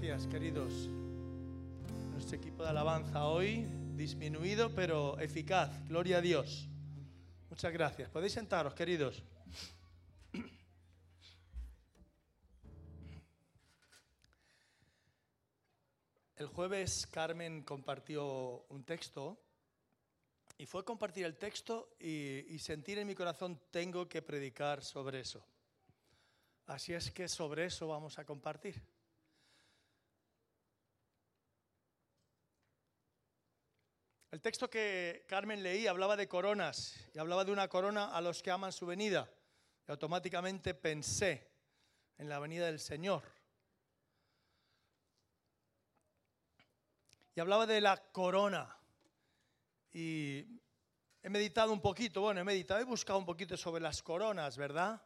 gracias, queridos. Nuestro equipo de alabanza hoy disminuido, pero eficaz. Gloria a Dios. Muchas gracias. Podéis sentaros, queridos. El jueves Carmen compartió un texto y fue compartir el texto y sentir en mi corazón tengo que predicar sobre eso. Así es que sobre eso vamos a compartir. El texto que Carmen leí hablaba de coronas y hablaba de una corona a los que aman su venida. Y automáticamente pensé en la venida del Señor. Y hablaba de la corona. Y he meditado un poquito, he buscado un poquito sobre las coronas, ¿verdad?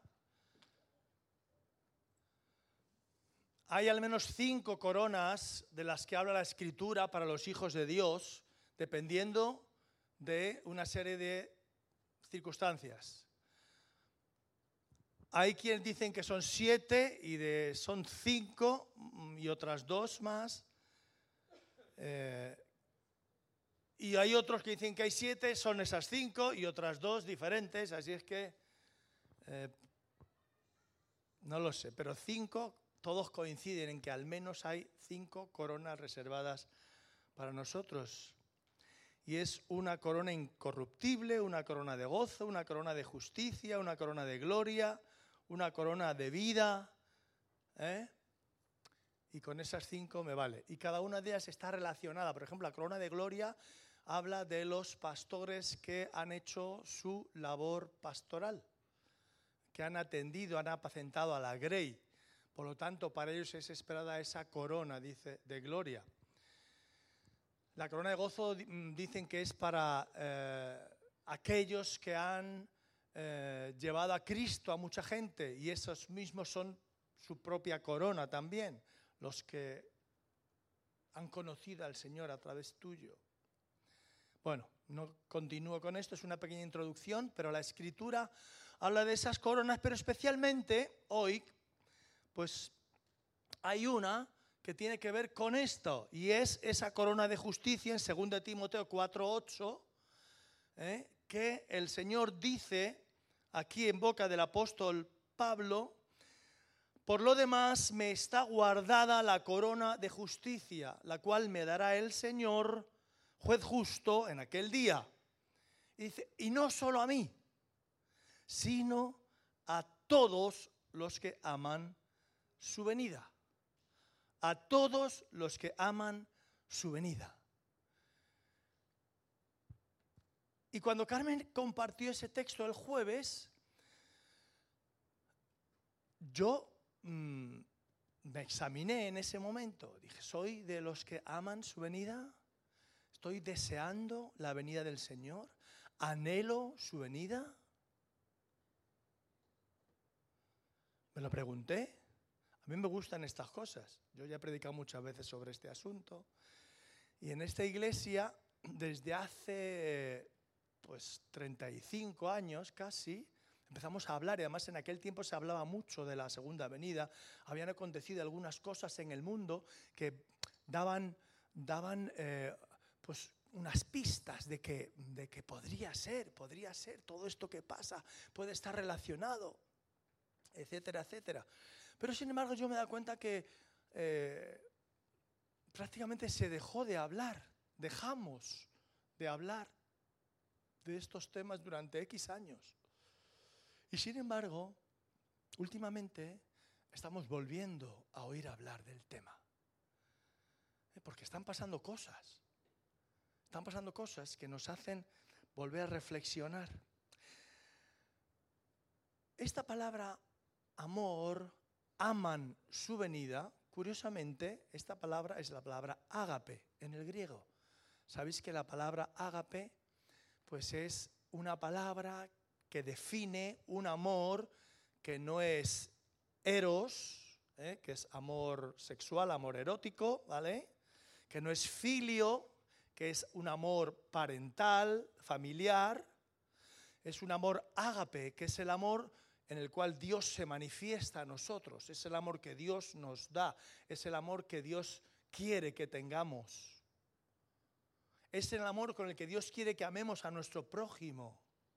Hay al menos 5 coronas de las que habla la Escritura para los hijos de Dios, dependiendo de una serie de circunstancias. Hay quienes dicen que son 7 y son 5 y otras 2 más. Y hay otros que dicen que hay 7, son esas 5 y otras 2 diferentes, así es que no lo sé, pero 5, todos coinciden en que al menos hay 5 coronas reservadas para nosotros. Y es una corona incorruptible, una corona de gozo, una corona de justicia, una corona de gloria, una corona de vida. Y con esas 5 me vale. Y cada una de ellas está relacionada. Por ejemplo, la corona de gloria habla de los pastores que han hecho su labor pastoral, que han atendido, han apacentado a la grey. Por lo tanto, para ellos es esperada esa corona, dice, de gloria. La corona de gozo dicen que es para aquellos que han llevado a Cristo a mucha gente, y esos mismos son su propia corona también, los que han conocido al Señor a través tuyo. Bueno, no continúo con esto, es una pequeña introducción, pero la Escritura habla de esas coronas, pero especialmente hoy, pues hay una que tiene que ver con esto, y es esa corona de justicia en 2 Timoteo 4:8, que el Señor dice aquí en boca del apóstol Pablo: por lo demás me está guardada la corona de justicia, la cual me dará el Señor, juez justo, en aquel día. Y dice, y no solo a mí, sino a todos los que aman su venida. A todos los que aman su venida. Y cuando Carmen compartió ese texto el jueves, yo me examiné en ese momento. Dije, ¿soy de los que aman su venida? ¿Estoy deseando la venida del Señor? ¿Anhelo su venida? Me lo pregunté. A mí me gustan estas cosas. Yo ya he predicado muchas veces sobre este asunto. Y en esta iglesia, desde hace 35 años casi, empezamos a hablar, y además en aquel tiempo se hablaba mucho de la segunda venida. Habían acontecido algunas cosas en el mundo que daban unas pistas de que podría ser todo esto que pasa, puede estar relacionado, etcétera, etcétera. Pero sin embargo yo me he dado cuenta que prácticamente se dejó de hablar, dejamos de hablar de estos temas durante X años. Y sin embargo, últimamente estamos volviendo a oír hablar del tema. Porque están pasando cosas. Están pasando cosas que nos hacen volver a reflexionar. Esta palabra amor, aman su venida, curiosamente, esta palabra es la palabra ágape en el griego. ¿Sabéis que la palabra ágape pues es una palabra que define un amor que no es eros, que es amor sexual, amor erótico, ¿vale? Que no es filio, que es un amor parental, familiar. Es un amor ágape, que es el amor en el cual Dios se manifiesta a nosotros. Es el amor que Dios nos da, es el amor que Dios quiere que tengamos. Es el amor con el que Dios quiere que amemos a nuestro prójimo.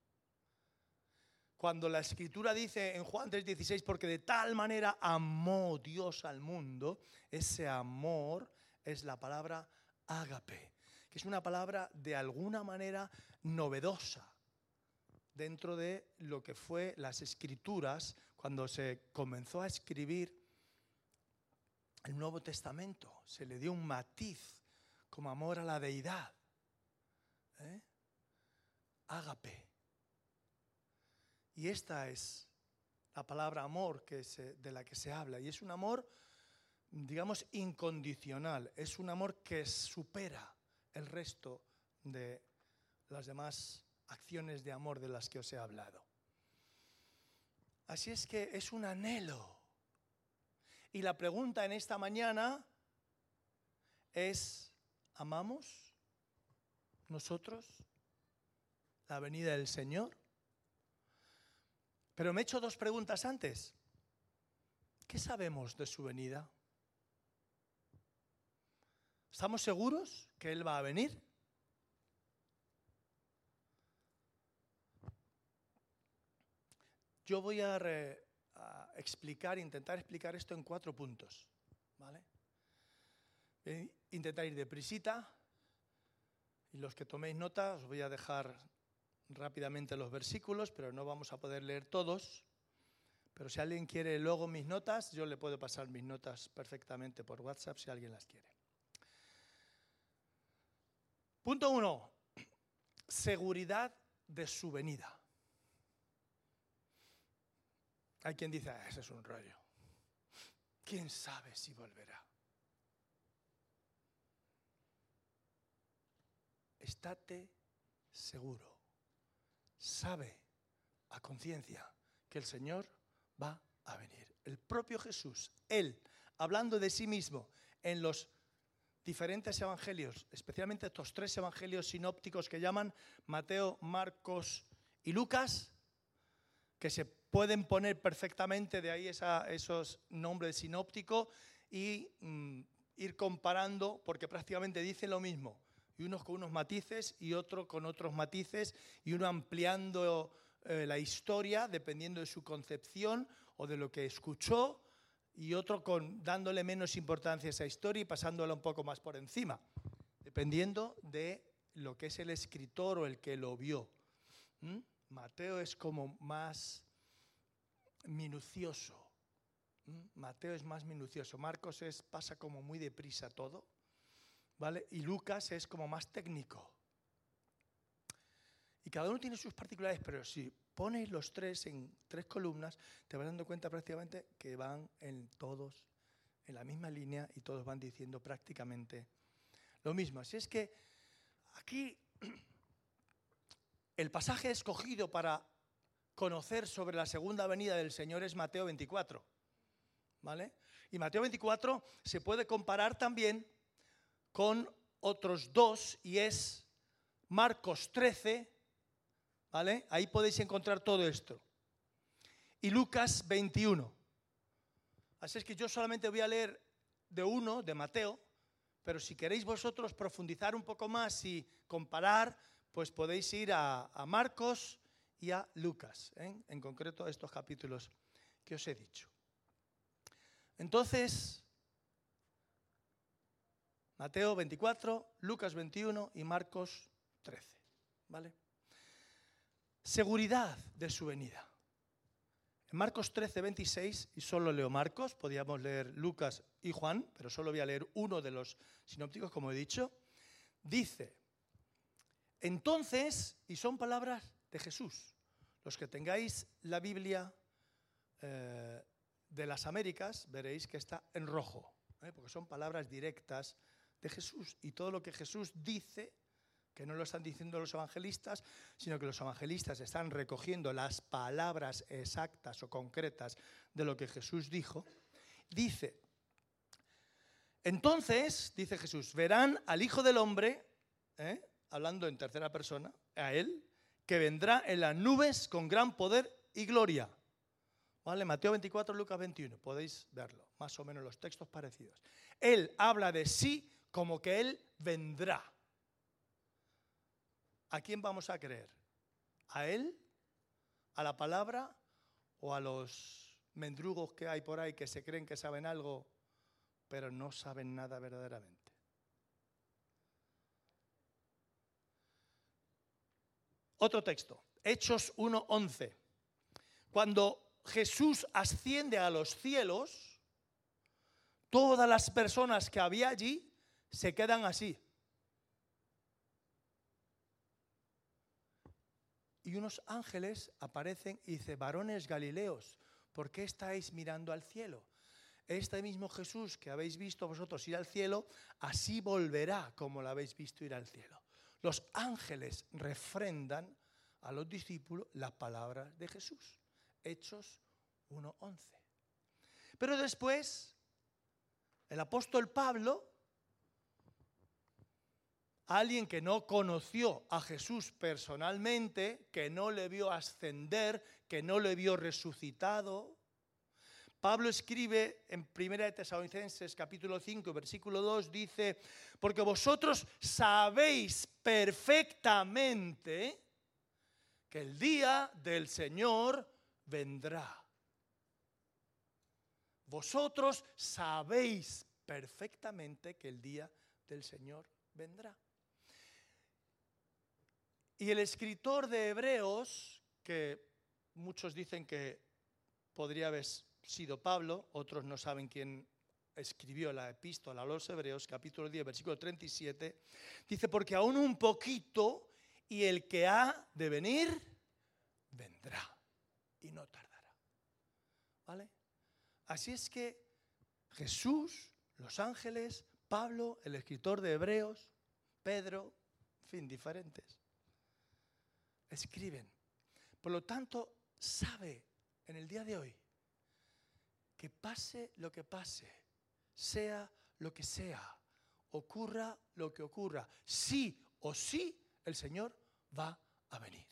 Cuando la Escritura dice en Juan 3:16, porque de tal manera amó Dios al mundo, ese amor es la palabra ágape, que es una palabra de alguna manera novedosa dentro de lo que fue las Escrituras cuando se comenzó a escribir el Nuevo Testamento. Se le dio un matiz como amor a la deidad. Ágape. Y esta es la palabra amor de la que se habla. Y es un amor, digamos, incondicional. Es un amor que supera el resto de las demás acciones de amor de las que os he hablado. Así es que es un anhelo. Y la pregunta en esta mañana es, ¿amamos nosotros la venida del Señor? Pero me he hecho dos preguntas antes. ¿Qué sabemos de su venida? ¿Estamos seguros que Él va a venir? Yo voy a intentar explicar esto en 4 puntos, ¿vale? Voy a intentar ir deprisita, y los que toméis nota os voy a dejar rápidamente los versículos, pero no vamos a poder leer todos. Pero si alguien quiere luego mis notas, yo le puedo pasar mis notas perfectamente por WhatsApp si alguien las quiere. Punto 1. Seguridad de su venida. Hay quien dice, ese es un rollo. ¿Quién sabe si volverá? Estate seguro. Sabe a conciencia que el Señor va a venir. El propio Jesús, Él, hablando de sí mismo en los diferentes evangelios, especialmente estos 3 evangelios sinópticos que llaman Mateo, Marcos y Lucas, que se pueden poner perfectamente de ahí esos nombres sinópticos y ir comparando, porque prácticamente dicen lo mismo, y unos con unos matices y otro con otros matices, y uno ampliando la historia dependiendo de su concepción o de lo que escuchó, y otro dándole menos importancia a esa historia y pasándola un poco más por encima, dependiendo de lo que es el escritor o el que lo vio. Mateo es como más minucioso. Mateo es más minucioso. Marcos pasa como muy deprisa todo, ¿vale? Y Lucas es como más técnico. Y cada uno tiene sus particularidades, pero si pones los 3 en 3 columnas, te vas dando cuenta prácticamente que van todos en la misma línea y todos van diciendo prácticamente lo mismo. Así es que aquí el pasaje escogido para conocer sobre la segunda venida del Señor es Mateo 24, ¿vale? Y Mateo 24 se puede comparar también con otros 2 y es Marcos 13, ¿vale? Ahí podéis encontrar todo esto. Y Lucas 21. Así es que yo solamente voy a leer de uno, de Mateo, pero si queréis vosotros profundizar un poco más y comparar, pues podéis ir a Marcos y a Lucas, en concreto estos capítulos que os he dicho. Entonces, Mateo 24, Lucas 21 y Marcos 13, ¿vale? Seguridad de su venida. En Marcos 13, 26, y solo leo Marcos, podríamos leer Lucas y Juan, pero solo voy a leer uno de los sinópticos, como he dicho, dice, entonces, y son palabras de Jesús, los que tengáis la Biblia de las Américas, veréis que está en rojo, porque son palabras directas de Jesús, y todo lo que Jesús dice, que no lo están diciendo los evangelistas, sino que los evangelistas están recogiendo las palabras exactas o concretas de lo que Jesús dijo, dice, entonces, dice Jesús, verán al Hijo del Hombre, hablando en tercera persona, a Él, que vendrá en las nubes con gran poder y gloria. ¿Vale? Mateo 24, Lucas 21, podéis verlo, más o menos los textos parecidos. Él habla de sí como que Él vendrá. ¿A quién vamos a creer? ¿A Él? ¿A la palabra? ¿O a los mendrugos que hay por ahí que se creen que saben algo, pero no saben nada verdaderamente? Otro texto, Hechos 1:11. Cuando Jesús asciende a los cielos, todas las personas que había allí se quedan así. Y unos ángeles aparecen y dicen: varones galileos, ¿por qué estáis mirando al cielo? Este mismo Jesús que habéis visto vosotros ir al cielo, así volverá como lo habéis visto ir al cielo. Los ángeles refrendan a los discípulos las palabras de Jesús. Hechos 1:11. Pero después, el apóstol Pablo, alguien que no conoció a Jesús personalmente, que no le vio ascender, que no le vio resucitado, Pablo escribe en 1 Tesalonicenses capítulo 5, versículo 2, dice: porque vosotros sabéis perfectamente que el día del Señor vendrá. Vosotros sabéis perfectamente que el día del Señor vendrá. Y el escritor de Hebreos, que muchos dicen que podría haber sido Pablo, otros no saben quién escribió la epístola a los Hebreos, capítulo 10, versículo 37, dice: porque aún un poquito y el que ha de venir, vendrá y no tardará. ¿Vale? Así es que Jesús, los ángeles, Pablo, el escritor de Hebreos, Pedro, en fin, diferentes, escriben. Por lo tanto, sabe en el día de hoy que pase lo que pase, sea lo que sea, ocurra lo que ocurra, sí o sí, el Señor va a venir.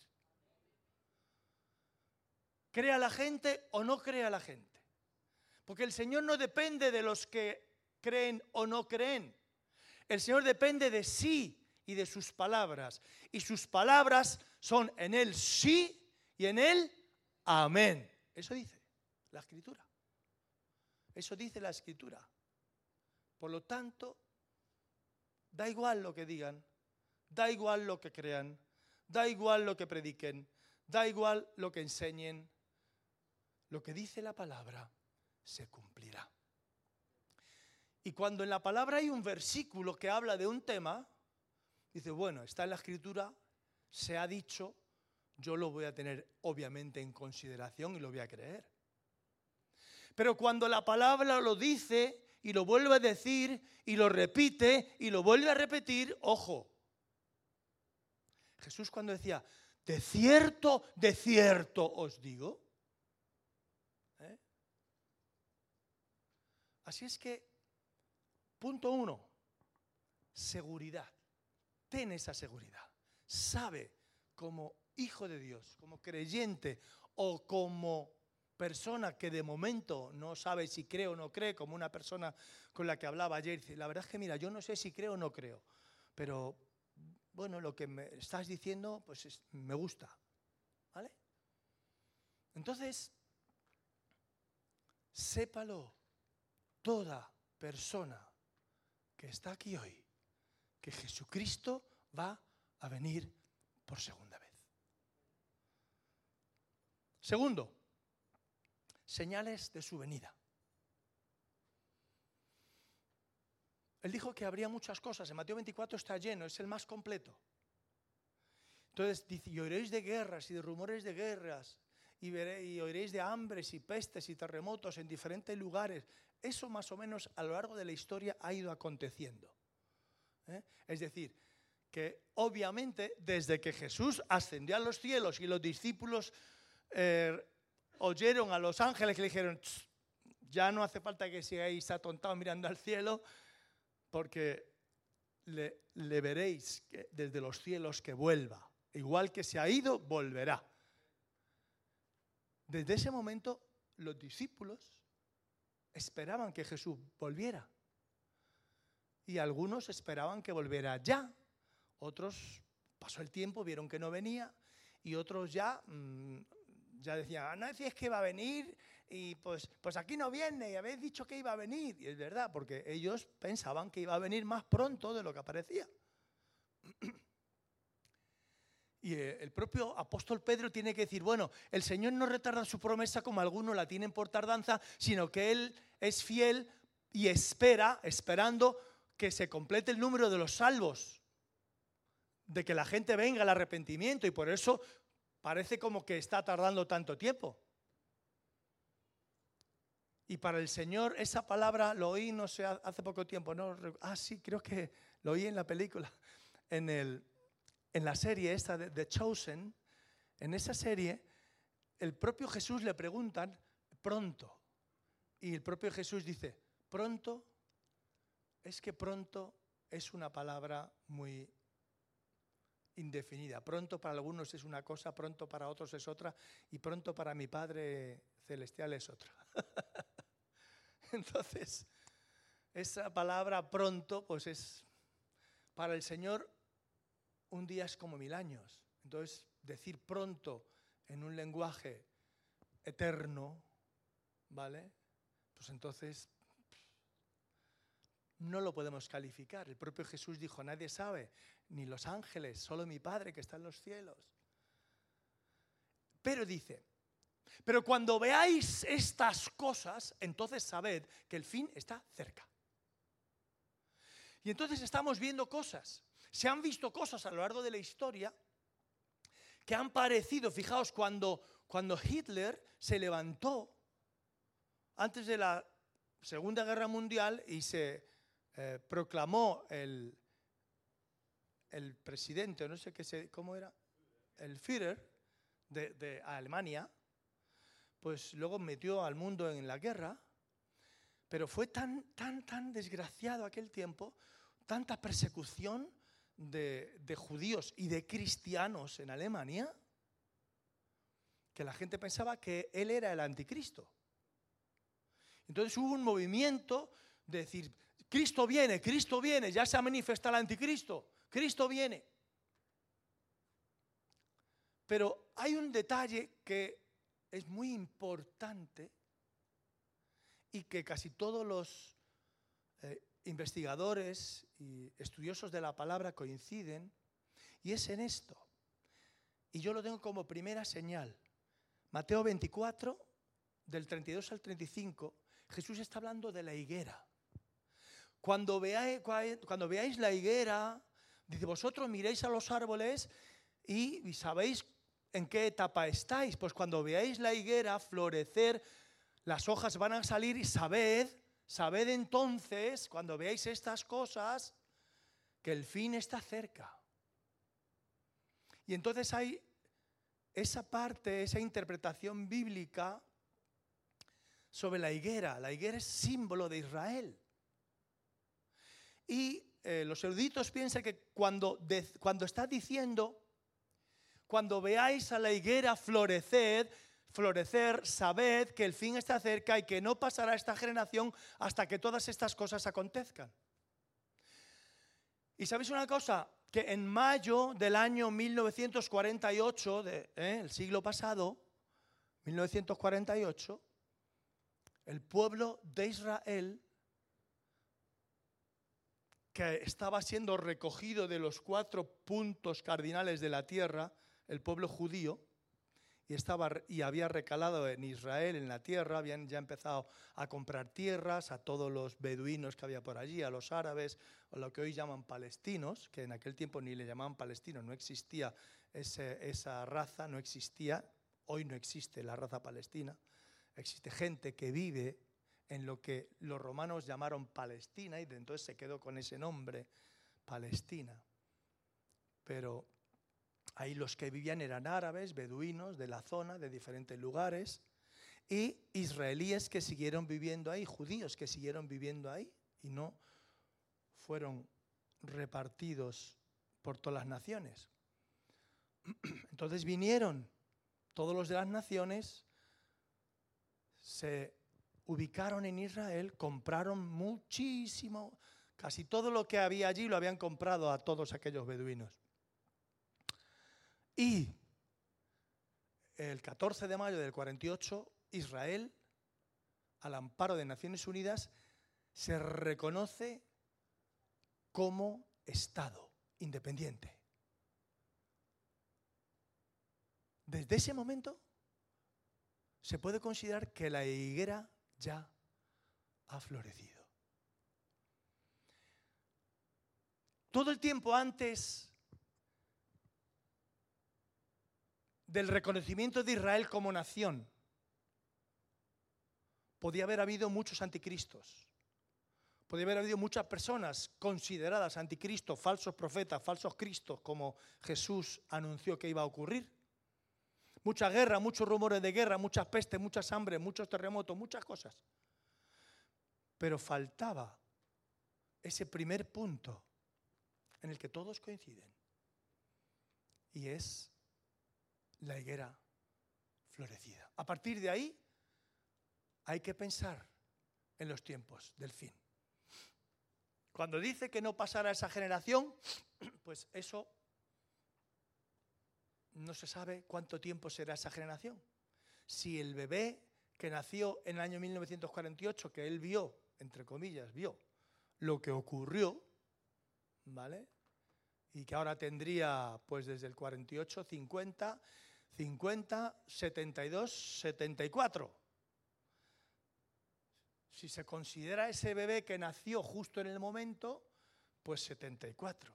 Crea la gente o no crea la gente. Porque el Señor no depende de los que creen o no creen. El Señor depende de sí y de sus palabras. Y sus palabras son en Él sí y en Él amén. Eso dice la Escritura. Eso dice la Escritura. Por lo tanto, da igual lo que digan, da igual lo que crean, da igual lo que prediquen, da igual lo que enseñen. Lo que dice la palabra se cumplirá. Y cuando en la palabra hay un versículo que habla de un tema, dice: bueno, está en la Escritura, se ha dicho, yo lo voy a tener obviamente en consideración y lo voy a creer. Pero cuando la palabra lo dice y lo vuelve a decir y lo repite y lo vuelve a repetir, ojo. Jesús cuando decía: de cierto os digo. Así es que, punto 1, seguridad. Ten esa seguridad. Sabe, como hijo de Dios, como creyente o como persona que de momento no sabe si cree o no cree, como una persona con la que hablaba ayer, dice: la verdad es que mira, yo no sé si creo o no creo, pero bueno, lo que me estás diciendo pues me gusta, ¿vale? Entonces, sépalo toda persona que está aquí hoy, que Jesucristo va a venir por segunda vez. Segundo, señales de su venida. Él dijo que habría muchas cosas. En Mateo 24 está lleno, es el más completo. Entonces dice: y oiréis de guerras y de rumores de guerras, y oiréis de hambres y pestes y terremotos en diferentes lugares. Eso más o menos a lo largo de la historia ha ido aconteciendo. Es decir, que obviamente desde que Jesús ascendió a los cielos y los discípulos oyeron a los ángeles que le dijeron: ya no hace falta que sigáis atontados mirando al cielo, porque le veréis desde los cielos que vuelva. Igual que se ha ido, volverá. Desde ese momento los discípulos esperaban que Jesús volviera. Y algunos esperaban que volviera ya. Otros, pasó el tiempo, vieron que no venía. Y otros ya decían, no decías que iba a venir y pues aquí no viene y habéis dicho que iba a venir. Y es verdad, porque ellos pensaban que iba a venir más pronto de lo que aparecía. Y el propio apóstol Pedro tiene que decir, bueno, el Señor no retarda su promesa como algunos la tienen por tardanza, sino que Él es fiel y esperando que se complete el número de los salvos, de que la gente venga al arrepentimiento, y por eso parece como que está tardando tanto tiempo. Y para el Señor esa palabra lo oí, no sé, hace poco tiempo, ¿no? Sí, creo que lo oí en la película, en la serie esta de The Chosen. En esa serie, el propio Jesús le preguntan, pronto. Y el propio Jesús dice, pronto, es que pronto es una palabra muy indefinida. Pronto para algunos es una cosa, pronto para otros es otra, y pronto para mi Padre Celestial es otra. Entonces, esa palabra pronto, pues es, para el Señor, un día es como 1000 años. Entonces, decir pronto en un lenguaje eterno, ¿vale? Pues entonces no lo podemos calificar. El propio Jesús dijo, nadie sabe, ni los ángeles, solo mi Padre que está en los cielos. Pero dice, pero cuando veáis estas cosas, entonces sabed que el fin está cerca. Y entonces estamos viendo cosas. Se han visto cosas a lo largo de la historia que han parecido, fijaos, cuando Hitler se levantó antes de la Segunda Guerra Mundial y se proclamó el presidente, no sé cómo era, el Führer de Alemania, pues luego metió al mundo en la guerra, pero fue tan desgraciado aquel tiempo, tanta persecución de judíos y de cristianos en Alemania, que la gente pensaba que él era el anticristo. Entonces hubo un movimiento de decir, Cristo viene, ya se ha manifestado el anticristo, Cristo viene. Pero hay un detalle que es muy importante y que casi todos los investigadores y estudiosos de la palabra coinciden, y es en esto. Y yo lo tengo como primera señal. Mateo 24, del 32 al 35, Jesús está hablando de la higuera. Cuando veáis la higuera, dice, vosotros miréis a los árboles y sabéis en qué etapa estáis. Pues cuando veáis la higuera florecer, las hojas van a salir y sabed entonces, cuando veáis estas cosas, que el fin está cerca. Y entonces hay esa parte, esa interpretación bíblica sobre la higuera. La higuera es símbolo de Israel. Y los eruditos piensan que cuando está diciendo, cuando veáis a la higuera florecer, sabed que el fin está cerca y que no pasará esta generación hasta que todas estas cosas acontezcan. Y ¿sabéis una cosa? Que en mayo del año 1948, el siglo pasado, 1948, el pueblo de Israel, que estaba siendo recogido de los 4 puntos cardinales de la tierra, el pueblo judío, y había recalado en Israel, en la tierra, habían ya empezado a comprar tierras a todos los beduinos que había por allí, a los árabes, o lo que hoy llaman palestinos, que en aquel tiempo ni le llamaban palestinos, no existía esa raza, no existía, hoy no existe la raza palestina, existe gente que vive en lo que los romanos llamaron Palestina, y de entonces se quedó con ese nombre, Palestina. Pero ahí los que vivían eran árabes, beduinos de la zona, de diferentes lugares, y israelíes que siguieron viviendo ahí, judíos que siguieron viviendo ahí y no fueron repartidos por todas las naciones. Entonces vinieron todos los de las naciones, se ubicaron en Israel, compraron muchísimo, casi todo lo que había allí lo habían comprado a todos aquellos beduinos. Y el 14 de mayo del 48, Israel, al amparo de Naciones Unidas, se reconoce como Estado independiente. Desde ese momento se puede considerar que la higuera ya ha florecido. Todo el tiempo antes del reconocimiento de Israel como nación, podía haber habido muchos anticristos. Podía haber habido muchas personas consideradas anticristo, falsos profetas, falsos cristos, como Jesús anunció que iba a ocurrir. Mucha guerra, muchos rumores de guerra, muchas pestes, muchas hambres, muchos terremotos, muchas cosas. Pero faltaba ese primer punto en el que todos coinciden. Y es la higuera florecida. A partir de ahí hay que pensar en los tiempos del fin. Cuando dice que no pasará esa generación, pues eso no se sabe cuánto tiempo será esa generación. Si el bebé que nació en el año 1948, que él vio, entre comillas, vio lo que ocurrió, ¿vale? Y que ahora tendría, pues desde el 48, 50, 72, 74. Si se considera ese bebé que nació justo en el momento, pues 74.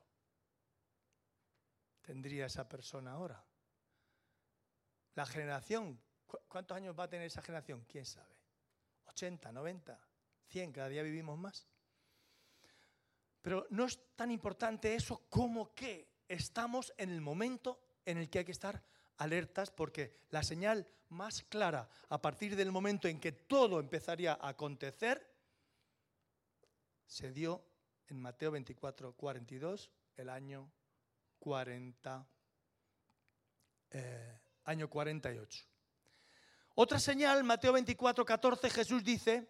Tendría esa persona ahora. La generación, ¿cuántos años va a tener esa generación? ¿Quién sabe? 80, 90, 100, cada día vivimos más. Pero no es tan importante eso como que estamos en el momento en el que hay que estar alertas, porque la señal más clara a partir del momento en que todo empezaría a acontecer se dio en Mateo 24, 42, el año 48. Otra señal, Mateo 24, 14, Jesús dice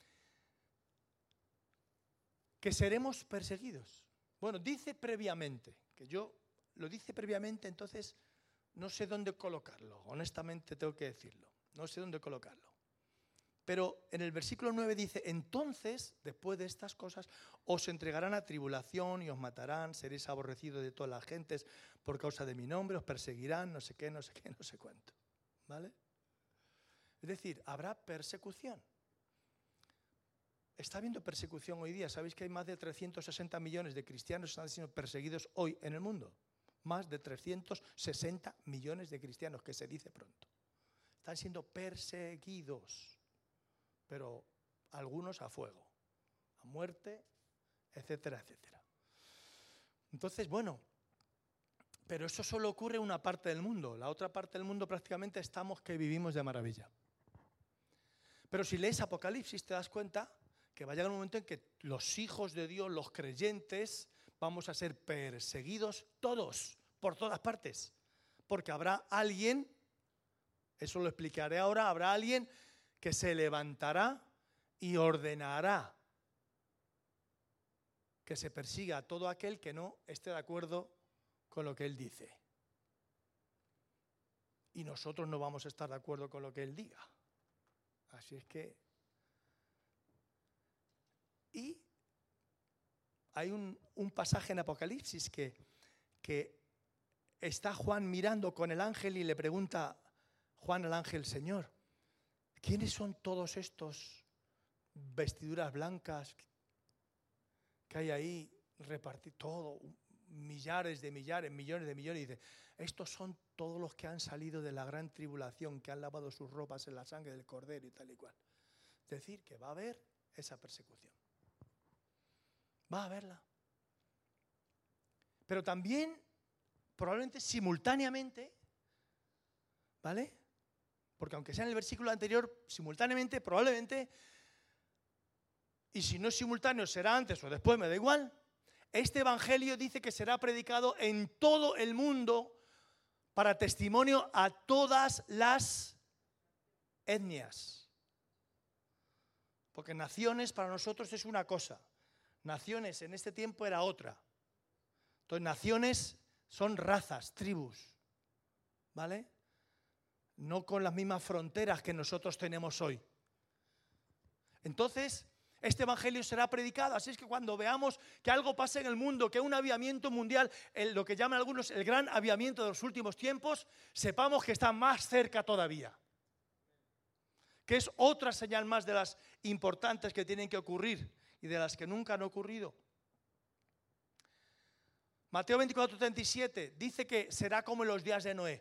que seremos perseguidos. Bueno, dice previamente, que yo lo dice previamente, entonces no sé dónde colocarlo, honestamente tengo que decirlo, no sé dónde colocarlo. Pero en el versículo 9 dice, entonces, después de estas cosas, os entregarán a tribulación y os matarán, seréis aborrecidos de todas las gentes por causa de mi nombre, os perseguirán, no sé qué, no sé qué, no sé cuánto. ¿Vale? Es decir, habrá persecución. Está habiendo persecución hoy día. ¿Sabéis que hay más de 360 millones de cristianos que están siendo perseguidos hoy en el mundo? Más de 360 millones de cristianos, que se dice pronto. Están siendo perseguidos, pero algunos a fuego, a muerte, etcétera, etcétera. Entonces, bueno, pero eso solo ocurre en una parte del mundo. La otra parte del mundo prácticamente estamos que vivimos de maravilla. Pero si lees Apocalipsis te das cuenta que va a llegar un momento en que los hijos de Dios, los creyentes, vamos a ser perseguidos todos, por todas partes. Porque habrá alguien, eso lo explicaré ahora, habrá alguien que se levantará y ordenará que se persiga a todo aquel que no esté de acuerdo con lo que él dice. Y nosotros no vamos a estar de acuerdo con lo que él diga. Así es que... Y hay un pasaje en Apocalipsis que está Juan mirando con el ángel y le pregunta Juan al ángel, Señor, ¿quiénes son todos estos vestiduras blancas que hay ahí repartidos? Todo, millares de millares, millones de millones. Y dice, estos son todos los que han salido de la gran tribulación, que han lavado sus ropas en la sangre del Cordero y tal y cual. Es decir, que va a haber esa persecución. Va a haberla. Pero también, probablemente simultáneamente, ¿vale? Porque aunque sea en el versículo anterior, simultáneamente, probablemente, y si no es simultáneo, será antes o después, me da igual, este evangelio dice que será predicado en todo el mundo para testimonio a todas las etnias. Porque naciones para nosotros es una cosa. Naciones en este tiempo era otra. Entonces, naciones son razas, tribus, ¿vale? No con las mismas fronteras que nosotros tenemos hoy. Entonces, este evangelio será predicado. Así es que cuando veamos que algo pasa en el mundo, que un avivamiento mundial, lo que llaman algunos el gran avivamiento de los últimos tiempos, sepamos que está más cerca todavía. Que es otra señal más de las importantes que tienen que ocurrir y de las que nunca han ocurrido. Mateo 24:37 dice que será como en los días de Noé.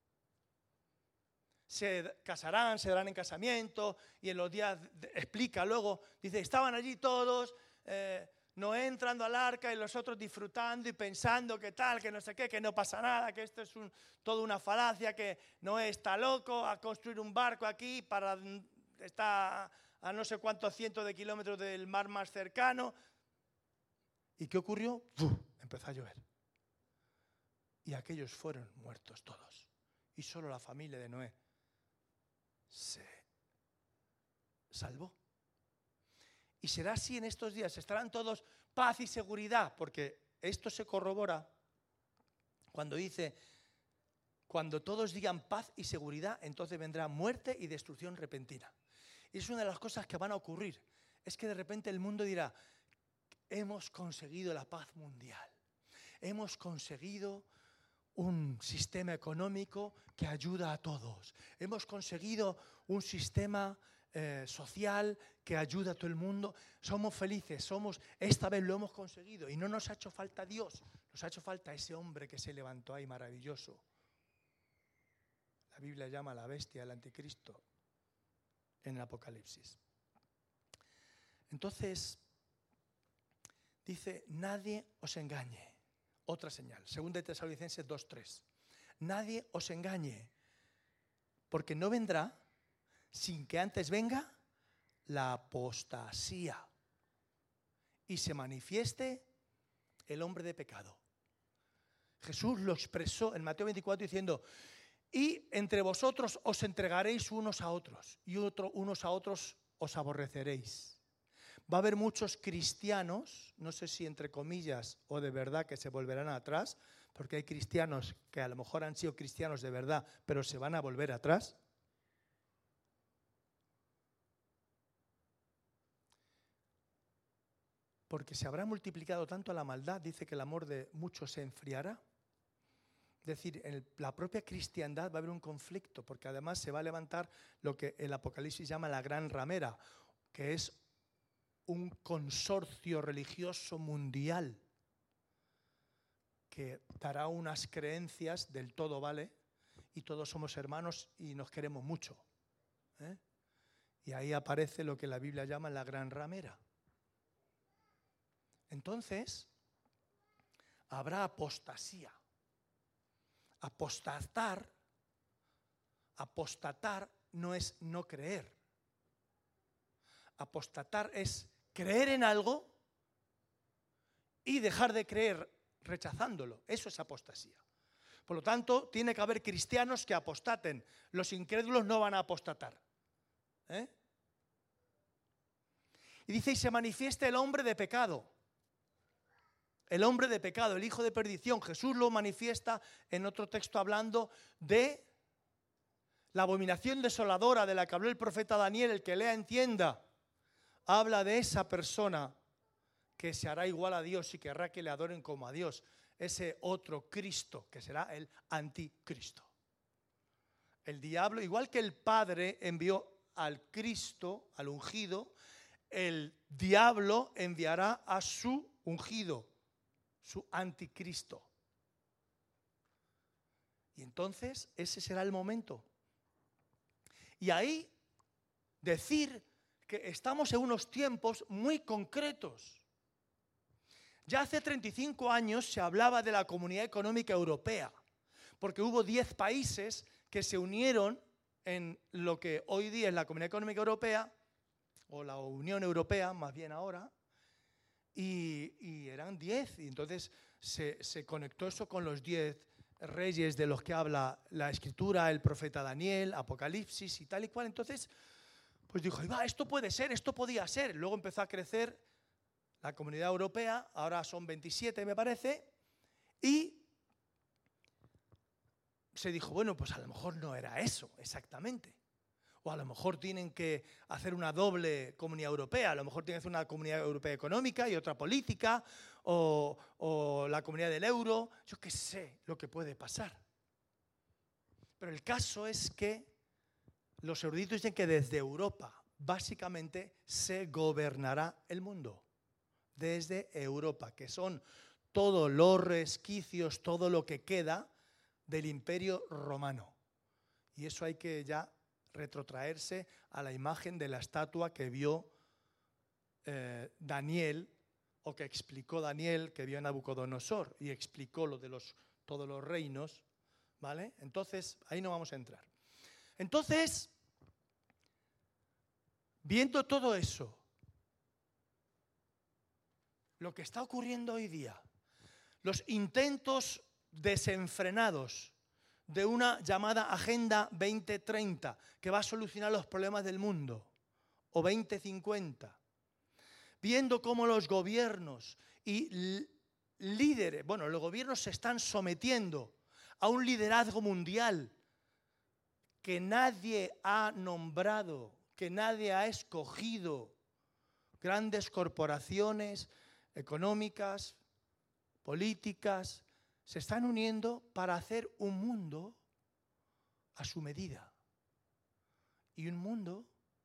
Se casarán, se darán en casamiento, y en los días, explica luego, dice, estaban allí todos, Noé entrando al arca y los otros disfrutando y pensando que tal, que no sé qué, que no pasa nada, que esto es toda una falacia, que Noé está loco a construir un barco aquí para estar a no sé cuántos cientos de kilómetros del mar más cercano. ¿Y qué ocurrió? Empezó a llover. Y aquellos fueron muertos todos. Y solo la familia de Noé se salvó. Y será así en estos días. Estarán todos paz y seguridad, porque esto se corrobora cuando dice, cuando todos digan paz y seguridad, entonces vendrá muerte y destrucción repentina. Y es una de las cosas que van a ocurrir. Es que de repente el mundo dirá, hemos conseguido la paz mundial. Hemos conseguido un sistema económico que ayuda a todos. Hemos conseguido un sistema social que ayuda a todo el mundo. Somos felices, esta vez lo hemos conseguido. Y no nos ha hecho falta Dios, nos ha hecho falta ese hombre que se levantó ahí maravilloso. La Biblia llama a la bestia el anticristo en el Apocalipsis. Entonces, dice, nadie os engañe. Otra señal, 2 Tesalonicenses 2:3. Nadie os engañe, porque no vendrá sin que antes venga la apostasía y se manifieste el hombre de pecado. Jesús lo expresó en Mateo 24 diciendo, y entre vosotros os entregaréis unos a otros y unos a otros os aborreceréis. Va a haber muchos cristianos, no sé si entre comillas o de verdad, que se volverán atrás, porque hay cristianos que a lo mejor han sido cristianos de verdad, pero se van a volver atrás. Porque se habrá multiplicado tanto la maldad, dice que el amor de muchos se enfriará. Es decir, en la propia cristiandad va a haber un conflicto, porque además se va a levantar lo que el Apocalipsis llama la gran ramera, que es un consorcio religioso mundial que dará unas creencias del todo vale y todos somos hermanos y nos queremos mucho. Y ahí aparece lo que la Biblia llama la gran ramera. Entonces, habrá apostasía. Apostatar no es no creer. Apostatar es creer en algo y dejar de creer rechazándolo. Eso es apostasía. Por lo tanto, tiene que haber cristianos que apostaten. Los incrédulos no van a apostatar. Y dice, y se manifiesta el hombre de pecado. El hombre de pecado, el hijo de perdición. Jesús lo manifiesta en otro texto hablando de la abominación desoladora de la que habló el profeta Daniel. El que lea entienda. Habla de esa persona que se hará igual a Dios y querrá que le adoren como a Dios. Ese otro Cristo, que será el anticristo. El diablo, igual que el Padre envió al Cristo, al ungido, el diablo enviará a su ungido, su anticristo. Y entonces ese será el momento. Y ahí decir que estamos en unos tiempos muy concretos. Ya hace 35 años se hablaba de la Comunidad Económica Europea, porque hubo 10 países que se unieron en lo que hoy día es la Comunidad Económica Europea, o la Unión Europea, más bien ahora, y eran 10, y entonces se conectó eso con los 10 reyes de los que habla la Escritura, el profeta Daniel, Apocalipsis y tal y cual. Entonces, pues dijo, esto puede ser, esto podía ser. Luego empezó a crecer la Comunidad Europea, ahora son 27 me parece, y se dijo, bueno, pues a lo mejor no era eso exactamente. O a lo mejor tienen que hacer una doble comunidad europea, a lo mejor tienen que hacer una comunidad europea económica y otra política, o la comunidad del euro, yo qué sé lo que puede pasar. Pero el caso es que los eruditos dicen que desde Europa básicamente se gobernará el mundo. Desde Europa, que son todos los resquicios, todo lo que queda del Imperio Romano. Y eso hay que ya retrotraerse a la imagen de la estatua que vio Daniel, o que explicó Daniel, que vio en Nabucodonosor, y explicó lo de todos los reinos, ¿vale? Entonces, ahí no vamos a entrar. Entonces, viendo todo eso, lo que está ocurriendo hoy día, los intentos desenfrenados de una llamada Agenda 2030 que va a solucionar los problemas del mundo, o 2050, viendo cómo los gobiernos y líderes, los gobiernos se están sometiendo a un liderazgo mundial que nadie ha nombrado, que nadie ha escogido, grandes corporaciones económicas, políticas, se están uniendo para hacer un mundo a su medida. Y un mundo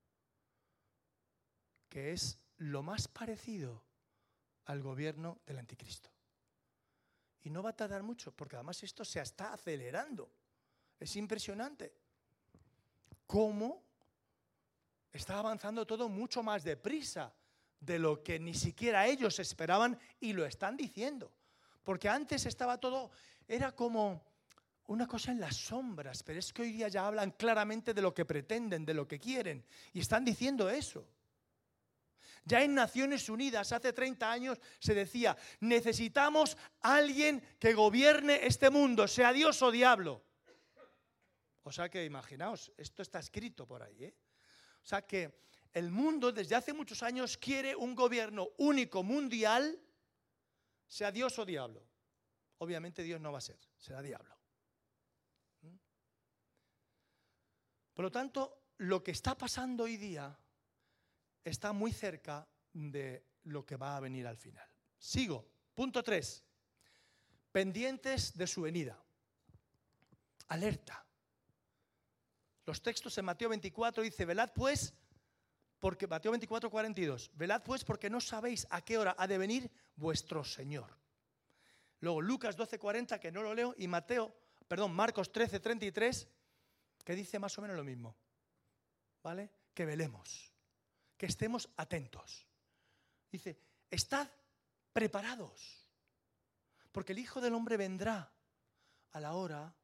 que es lo más parecido al gobierno del anticristo. Y no va a tardar mucho, porque además esto se está acelerando. Es impresionante cómo está avanzando todo mucho más deprisa de lo que ni siquiera ellos esperaban, y lo están diciendo. Porque antes estaba todo, era como una cosa en las sombras, pero es que hoy día ya hablan claramente de lo que pretenden, de lo que quieren, y están diciendo eso. Ya en Naciones Unidas hace 30 años se decía, necesitamos a alguien que gobierne este mundo, sea Dios o diablo. O sea que imaginaos, esto está escrito por ahí, ¿eh? O sea que el mundo desde hace muchos años quiere un gobierno único mundial, sea Dios o diablo. Obviamente Dios no va a ser, será diablo. Por lo tanto, lo que está pasando hoy día está muy cerca de lo que va a venir al final. Sigo. Punto 3. Pendientes de su venida. Alerta. Los textos en Mateo 24 dice, velad pues, porque Mateo 24, 42, velad pues porque no sabéis a qué hora ha de venir vuestro Señor. Luego Lucas 12, 40, que no lo leo, y Marcos 13, 33, que dice más o menos lo mismo. ¿Vale? Que velemos, que estemos atentos. Dice, estad preparados, porque el Hijo del Hombre vendrá a la hora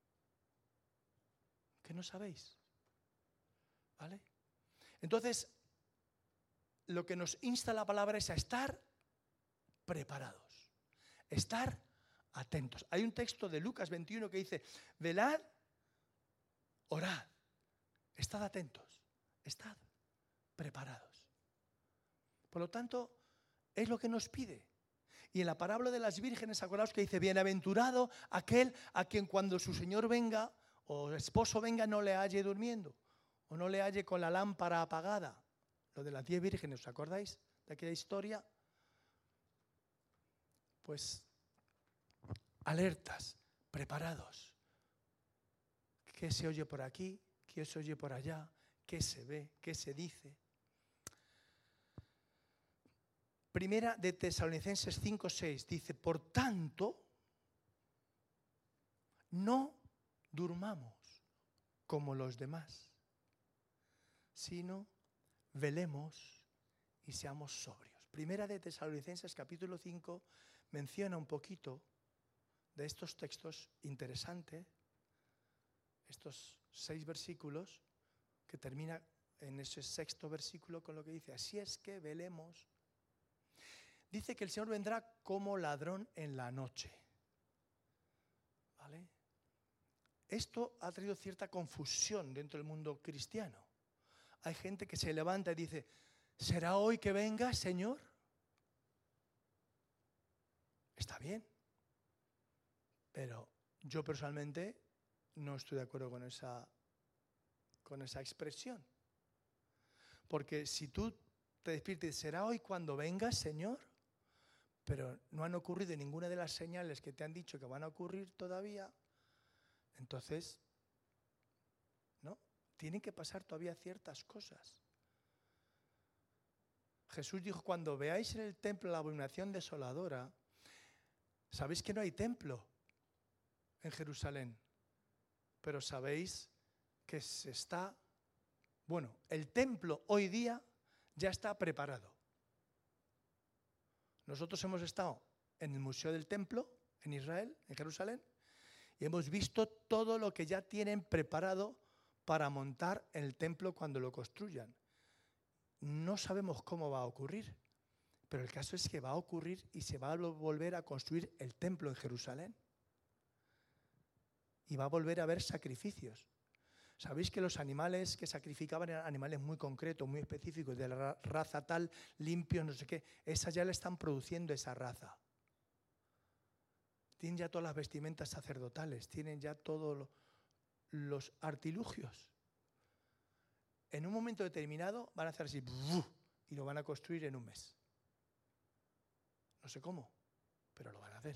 que no sabéis. ¿Vale? Entonces, lo que nos insta la palabra es a estar preparados, estar atentos. Hay un texto de Lucas 21 que dice, velad, orad, estad atentos, estad preparados. Por lo tanto, es lo que nos pide. Y en la parábola de las vírgenes, acordaos que dice, bienaventurado aquel a quien cuando su Señor venga o esposo venga no le halle durmiendo, o no le halle con la lámpara apagada. Lo de las 10 vírgenes, ¿os acordáis de aquella historia? Pues alertas, preparados. ¿Qué se oye por aquí? ¿Qué se oye por allá? ¿Qué se ve? ¿Qué se dice? Primera de Tesalonicenses 5:6 dice, por tanto, no durmamos como los demás, sino velemos y seamos sobrios. Primera de Tesalonicenses capítulo 5 menciona un poquito de estos textos interesantes, estos 6 versículos, que termina en ese 6º versículo con lo que dice, así es que velemos. Dice que el Señor vendrá como ladrón en la noche. ¿Vale? Esto ha traído cierta confusión dentro del mundo cristiano. hay gente que se levanta y dice, ¿será hoy que venga, Señor? Está bien, pero yo personalmente no estoy de acuerdo con esa expresión. Porque si tú te despiertas, ¿será hoy cuando vengas, Señor? Pero no han ocurrido ninguna de las señales que te han dicho que van a ocurrir todavía, entonces, ¿no? Tienen que pasar todavía ciertas cosas. Jesús dijo, cuando veáis en el templo la abominación desoladora, sabéis que no hay templo en Jerusalén, pero sabéis que el templo hoy día ya está preparado. Nosotros hemos estado en el Museo del Templo, en Israel, en Jerusalén, y hemos visto todo lo que ya tienen preparado para montar el templo cuando lo construyan. No sabemos cómo va a ocurrir, pero el caso es que va a ocurrir y se va a volver a construir el templo en Jerusalén. Y va a volver a haber sacrificios. ¿Sabéis que los animales que sacrificaban eran animales muy concretos, muy específicos, de la raza tal, limpios, no sé qué? Esas ya le están produciendo esa raza. Tienen ya todas las vestimentas sacerdotales, tienen ya todos los artilugios. En un momento determinado van a hacer así y lo van a construir en un mes. No sé cómo, pero lo van a hacer.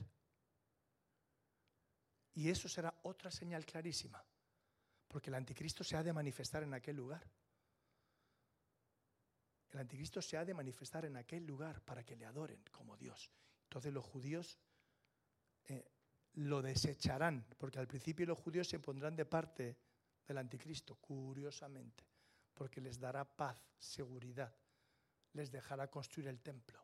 Y eso será otra señal clarísima, porque el anticristo se ha de manifestar en aquel lugar. El anticristo se ha de manifestar en aquel lugar para que le adoren como Dios. Entonces los judíos lo desecharán, porque al principio los judíos se pondrán de parte del anticristo, curiosamente, porque les dará paz, seguridad, les dejará construir el templo.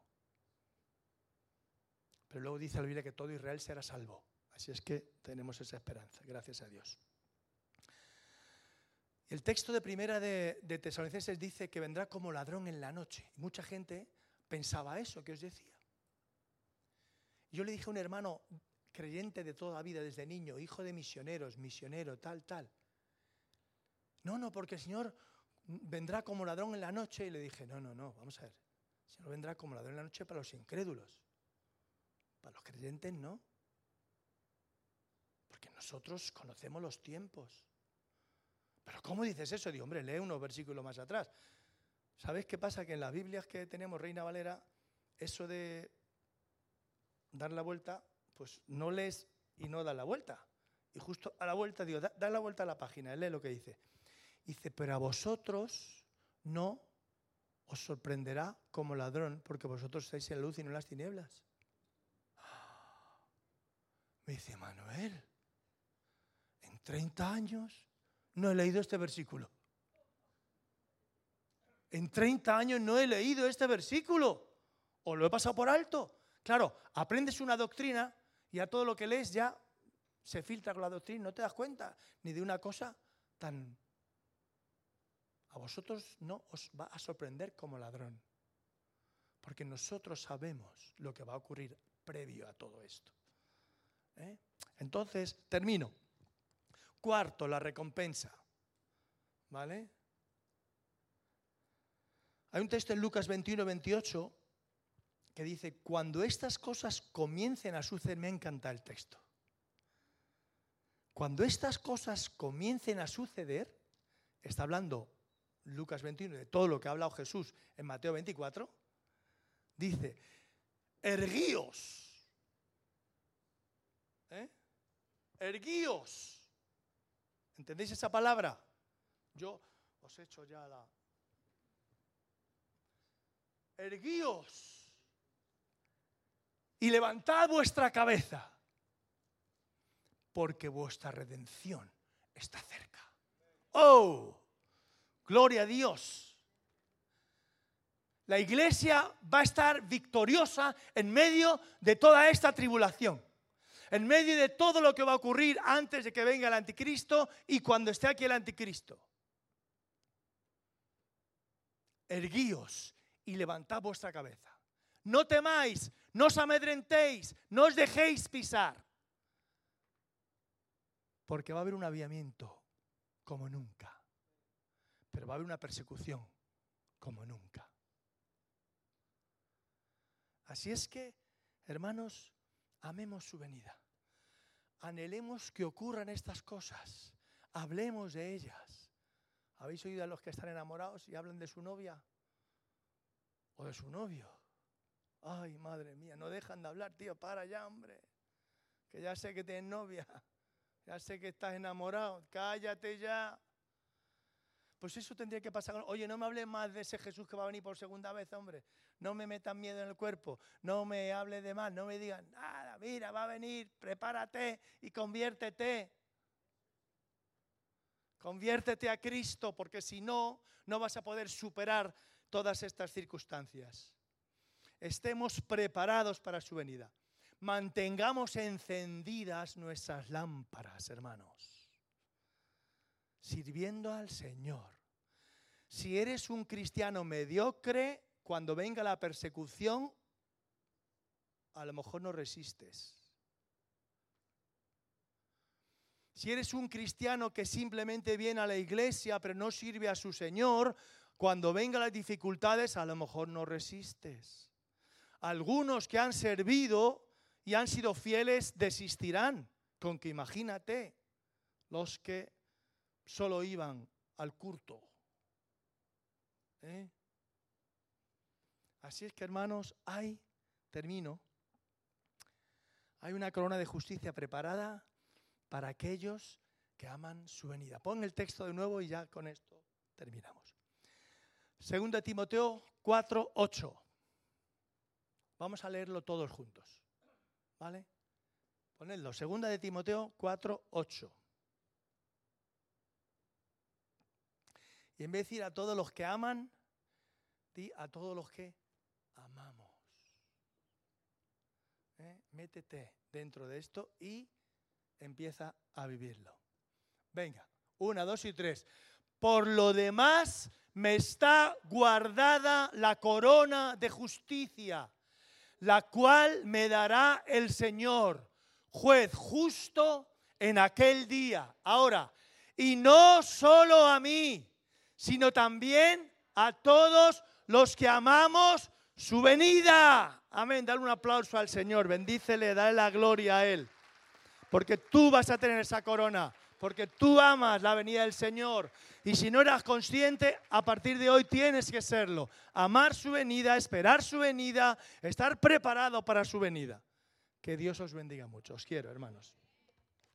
Pero luego dice la Biblia que todo Israel será salvo. Así es que tenemos esa esperanza, gracias a Dios. El texto de primera de Tesalonicenses dice que vendrá como ladrón en la noche. Y mucha gente pensaba eso que os decía. Yo le dije a un hermano creyente de toda la vida, desde niño, hijo de misioneros, misionero, tal. No, porque el Señor vendrá como ladrón en la noche. Y le dije, no, vamos a ver. El Señor vendrá como ladrón en la noche para los incrédulos. Para los creyentes no. Porque nosotros conocemos los tiempos. ¿Pero cómo dices eso? Digo, hombre, lee unos versículos más atrás. ¿Sabes qué pasa? Que en las Biblias que tenemos, Reina Valera, eso de dar la vuelta, pues no lees y no das la vuelta. Y justo a la vuelta, digo, da la vuelta a la página, lee lo que dice. Dice, pero a vosotros no os sorprenderá como ladrón, porque vosotros estáis en la luz y no en las tinieblas. Me dice, Manuel, en 30 años no he leído este versículo. En 30 años no he leído este versículo. O lo he pasado por alto. Claro, aprendes una doctrina y a todo lo que lees ya se filtra con la doctrina. No te das cuenta ni de una cosa tan... A vosotros no os va a sorprender como ladrón. Porque nosotros sabemos lo que va a ocurrir previo a todo esto. Entonces, termino. Cuarto, la recompensa. ¿Vale? Hay un texto en Lucas 21-28 que dice, cuando estas cosas comiencen a suceder, me encanta el texto. Cuando estas cosas comiencen a suceder, está hablando Lucas 21 de todo lo que ha hablado Jesús en Mateo 24, dice, erguíos. Erguíos. ¿Entendéis esa palabra? Yo os he hecho ya la... Erguíos y levantad vuestra cabeza, porque vuestra redención está cerca. ¡Oh! ¡Gloria a Dios! La iglesia va a estar victoriosa en medio de toda esta tribulación. En medio de todo lo que va a ocurrir antes de que venga el anticristo y cuando esté aquí el anticristo. Erguíos y levantad vuestra cabeza. No temáis, no os amedrentéis, no os dejéis pisar. Porque va a haber un avivamiento como nunca. pero va a haber una persecución como nunca. Así es que, hermanos, amemos su venida. Anhelemos que ocurran estas cosas. Hablemos de ellas. ¿Habéis oído a los que están enamorados y hablan de su novia? ¿O de su novio? Ay, madre mía, no dejan de hablar, tío, para ya, hombre. Que ya sé que tienes novia. Ya sé que estás enamorado. Cállate ya. Pues eso tendría que pasar. Oye, no me hables más de ese Jesús que va a venir por segunda vez, hombre. No me metan miedo en el cuerpo. No me hables de más. No me digan nada. Mira, va a venir. Prepárate y conviértete. Conviértete a Cristo, porque si no, no vas a poder superar todas estas circunstancias. Estemos preparados para su venida. Mantengamos encendidas nuestras lámparas, hermanos, sirviendo al Señor. Si eres un cristiano mediocre, cuando venga la persecución, a lo mejor no resistes. Si eres un cristiano que simplemente viene a la iglesia pero no sirve a su Señor, cuando vengan las dificultades, a lo mejor no resistes. Algunos que han servido y han sido fieles desistirán, con que imagínate los que solo iban al culto. Así es que, hermanos, termino, hay una corona de justicia preparada para aquellos que aman su venida. Pon el texto de nuevo y ya con esto terminamos. 2 Timoteo 4:8. Vamos a leerlo todos juntos, ¿vale? Ponedlo, 2 Timoteo 4:8. Y en vez de decir a todos los que aman, di a todos los que amamos. Métete dentro de esto y empieza a vivirlo. Venga, 1, 2 y 3. Por lo demás, me está guardada la corona de justicia, la cual me dará el Señor, juez justo en aquel día. Ahora, y no solo a mí, sino también a todos los que amamos su venida. Amén. Dale un aplauso al Señor. Bendícele, dale la gloria a Él. Porque tú vas a tener esa corona. Porque tú amas la venida del Señor. Y si no eras consciente, a partir de hoy tienes que serlo. Amar su venida, esperar su venida, estar preparado para su venida. Que Dios os bendiga mucho. Os quiero, hermanos.